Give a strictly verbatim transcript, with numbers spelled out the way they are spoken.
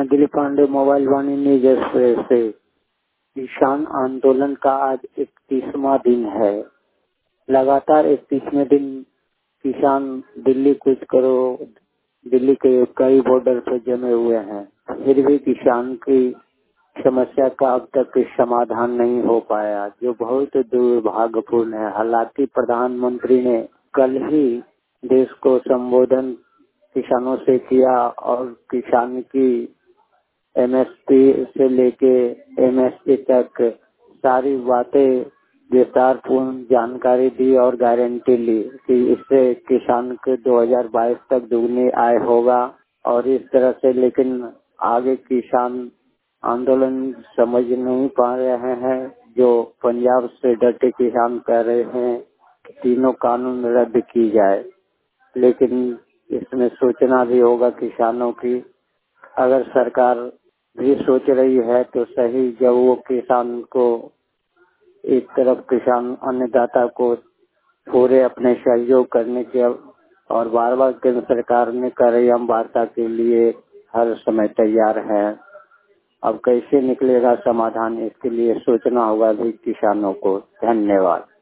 मैं Dilip Pandey, mobile Vani news express से। किसान आंदोलन का आज इकतीसवां दिन है। लगातार इकतीसवें दिन किसान दिल्ली कूच करो, दिल्ली के कई बॉर्डर पर जमे हुए हैं। फिर भी किसान की समस्या का अब तक समाधान नहीं हो पाया, जो बहुत दुर्भाग्यपूर्ण है। हालांकि प्रधानमंत्री ने कल ही देश को संबोधन किसानों से किया और किसान की एमएसपी से लेके एमएसपी तक सारी बातें विस्तार पूर्ण जानकारी दी और गारंटी ली कि इससे किसान के दो हज़ार बाईस तक दुगनी आय होगा और इस तरह से। लेकिन आगे किसान आंदोलन समझ नहीं पा रहे हैं। जो पंजाब से डटे किसान कह रहे हैं कि तीनों कानून रद्द की जाए, लेकिन इसमें सोचना भी होगा किसानों की। अगर सरकार भी सोच रही है तो सही, जब वो किसान को एक तरफ किसान अन्नदाता को पूरे अपने सहयोग करने के और बार बार केंद्र सरकार ने कर रही हम वार्ता के लिए हर समय तैयार है। अब कैसे निकलेगा समाधान, इसके लिए सोचना होगा भी किसानों को। धन्यवाद।